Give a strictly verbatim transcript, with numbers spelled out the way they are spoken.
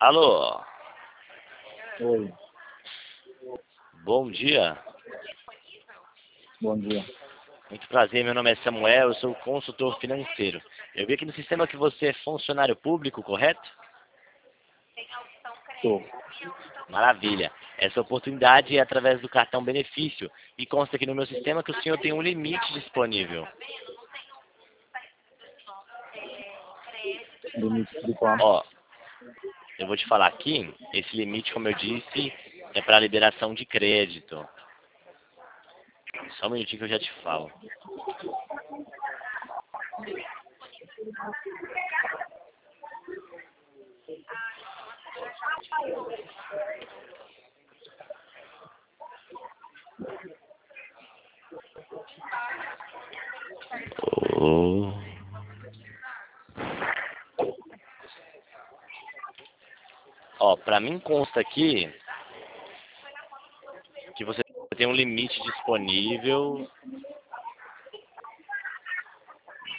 Alô, Oi, bom dia. bom dia. Muito prazer, meu nome é Samuel, eu sou consultor financeiro. Eu vi aqui no sistema que você é funcionário público, correto? Tô. Maravilha. Essa oportunidade é através do cartão benefício e consta aqui no meu sistema que o senhor tem um limite disponível. Limite de quanto? Ó, eu vou te falar aqui, esse limite, como eu disse, é para liberação de crédito. Só um minutinho que eu já te falo. Oh. Ó, para mim consta aqui que você tem um limite disponível